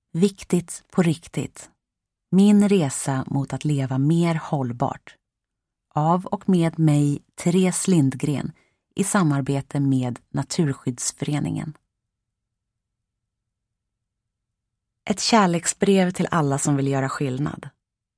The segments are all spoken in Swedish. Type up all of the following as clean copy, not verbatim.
Viktigt på riktigt. Min resa mot att leva mer hållbart. Av och med mig, Therese Lindgren, i samarbete med Naturskyddsföreningen. Ett kärleksbrev till alla som vill göra skillnad.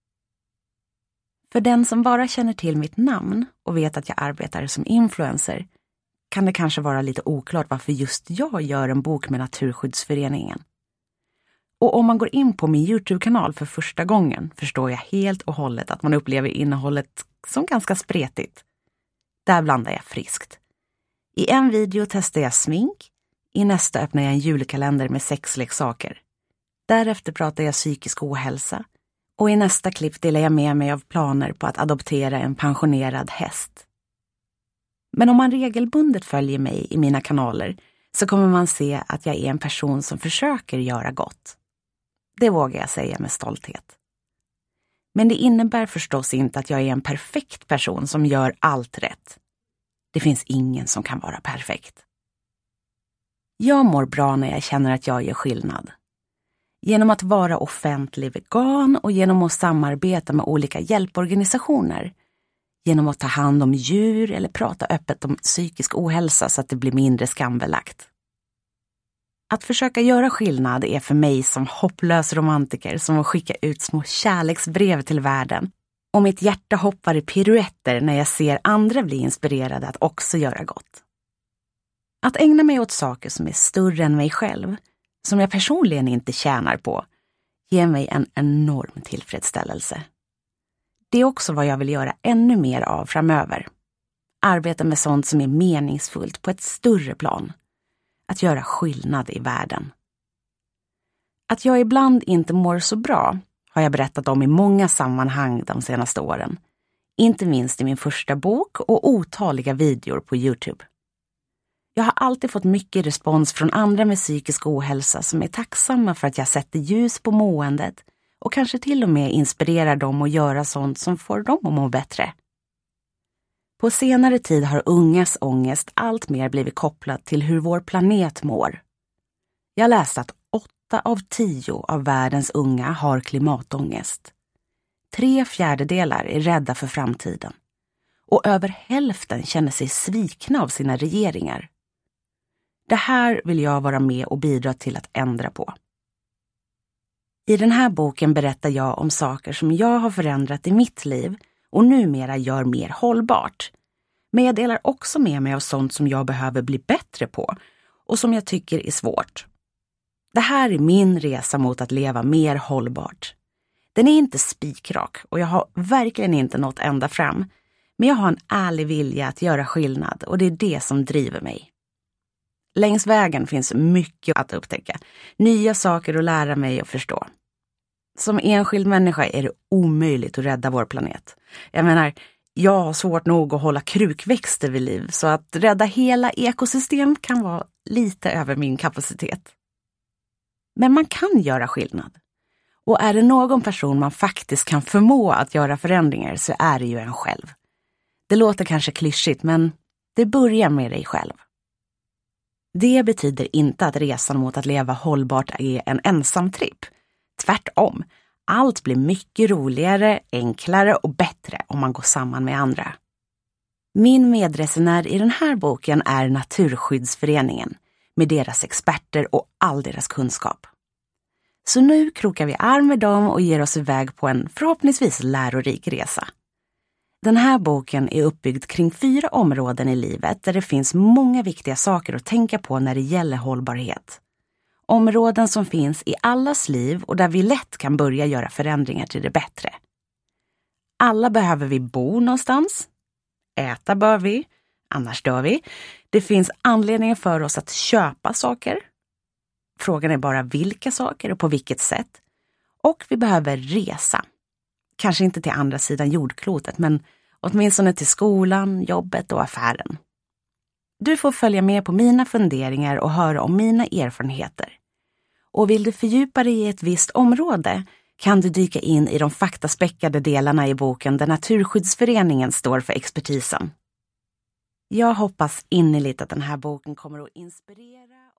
För den som bara känner till mitt namn och vet att jag arbetar som influencer kan det kanske vara lite oklart varför just jag gör en bok med Naturskyddsföreningen. Och om man går in på min YouTube-kanal för första gången förstår jag helt och hållet att man upplever innehållet som ganska spretigt. Där blandar jag friskt. I en video testar jag smink, i nästa öppnar jag en julkalender med sexleksaker. Därefter pratar jag psykisk ohälsa och i nästa klipp delar jag med mig av planer på att adoptera en pensionerad häst. Men om man regelbundet följer mig i mina kanaler så kommer man se att jag är en person som försöker göra gott. Det vågar jag säga med stolthet. Men det innebär förstås inte att jag är en perfekt person som gör allt rätt. Det finns ingen som kan vara perfekt. Jag mår bra när jag känner att jag gör skillnad. Genom att vara offentlig vegan och genom att samarbeta med olika hjälporganisationer. Genom att ta hand om djur eller prata öppet om psykisk ohälsa så att det blir mindre skambelagt. Att försöka göra skillnad är för mig som hopplös romantiker som att skicka ut små kärleksbrev till världen. Och mitt hjärta hoppar i piruetter när jag ser andra bli inspirerade att också göra gott. Att ägna mig åt saker som är större än mig själv, som jag personligen inte tjänar på, ger mig en enorm tillfredsställelse. Det är också vad jag vill göra ännu mer av framöver. Arbeta med sånt som är meningsfullt på ett större plan. Att göra skillnad i världen. Att jag ibland inte mår så bra har jag berättat om i många sammanhang de senaste åren. Inte minst i min första bok och otaliga videor på YouTube. Jag har alltid fått mycket respons från andra med psykisk ohälsa som är tacksamma för att jag sätter ljus på måendet och kanske till och med inspirerar dem att göra sånt som får dem att må bättre. På senare tid har ungas ångest allt mer blivit kopplad till hur vår planet mår. Jag läste att 8 av 10 av världens unga har klimatångest. 3/4 är rädda för framtiden. Och över hälften känner sig svikna av sina regeringar. Det här vill jag vara med och bidra till att ändra på. I den här boken berättar jag om saker som jag har förändrat i mitt liv och numera gör mer hållbart. Men jag delar också med mig av sånt som jag behöver bli bättre på och som jag tycker är svårt. Det här är min resa mot att leva mer hållbart. Den är inte spikrak och jag har verkligen inte nått ända fram. Men jag har en ärlig vilja att göra skillnad och det är det som driver mig. Längs vägen finns mycket att upptäcka. Nya saker att lära mig och förstå. Som enskild människa är det omöjligt att rädda vår planet. Jag menar, jag har svårt nog att hålla krukväxter vid liv så att rädda hela ekosystem kan vara lite över min kapacitet. Men man kan göra skillnad. Och är det någon person man faktiskt kan förmå att göra förändringar så är det ju en själv. Det låter kanske klyschigt men det börjar med dig själv. Det betyder inte att resan mot att leva hållbart är en ensam tripp. Tvärtom, allt blir mycket roligare, enklare och bättre om man går samman med andra. Min medresenär i den här boken är Naturskyddsföreningen med deras experter och all deras kunskap. Så nu krokar vi arm med dem och ger oss iväg på en förhoppningsvis lärorik resa. Den här boken är uppbyggd kring 4 områden i livet där det finns många viktiga saker att tänka på när det gäller hållbarhet. Områden som finns i allas liv och där vi lätt kan börja göra förändringar till det bättre. Alla behöver vi bo någonstans. Äta bör vi, annars dör vi. Det finns anledningar för oss att köpa saker. Frågan är bara vilka saker och på vilket sätt. Och vi behöver resa. Kanske inte till andra sidan jordklotet men åtminstone till skolan, jobbet och affären. Du får följa med på mina funderingar och höra om mina erfarenheter. Och vill du fördjupa dig i ett visst område kan du dyka in i de faktaspäckade delarna i boken där Naturskyddsföreningen står för expertisen. Jag hoppas innerligt att den här boken kommer att inspirera